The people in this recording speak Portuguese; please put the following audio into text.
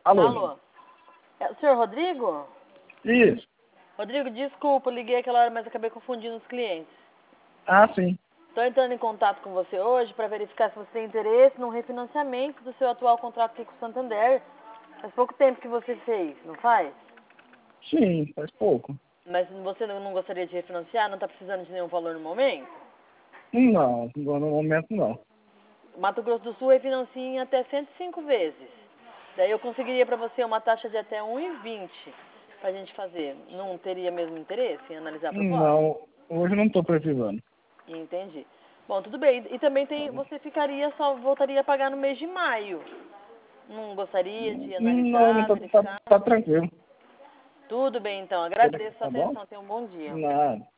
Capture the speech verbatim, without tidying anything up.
Alô? Alô? É o senhor Rodrigo? Isso. Rodrigo, desculpa, liguei aquela hora, mas acabei confundindo os clientes. Ah, sim. Estou entrando em contato com você hoje para verificar se você tem interesse no refinanciamento do seu atual contrato aqui com o Santander. Faz pouco tempo que você fez, não faz? Sim, faz pouco. Mas você não gostaria de refinanciar? Não está precisando de nenhum valor no momento? Não, no momento não. Mato Grosso do Sul refinancia em até cento e cinco vezes. Daí eu conseguiria para você uma taxa de até um e vinte para a gente fazer. Não teria mesmo interesse em analisar a proposta? Não, hoje eu não estou precisando. Entendi. Bom, tudo bem. E também Tá tem, bom. você ficaria, só voltaria a pagar no mês de maio. Não gostaria de Não, não analisar, tá, tá, verificar? tá tranquilo. Tudo bem, então. Agradeço a Tá sua bom? atenção. Tenha um bom dia. Nada.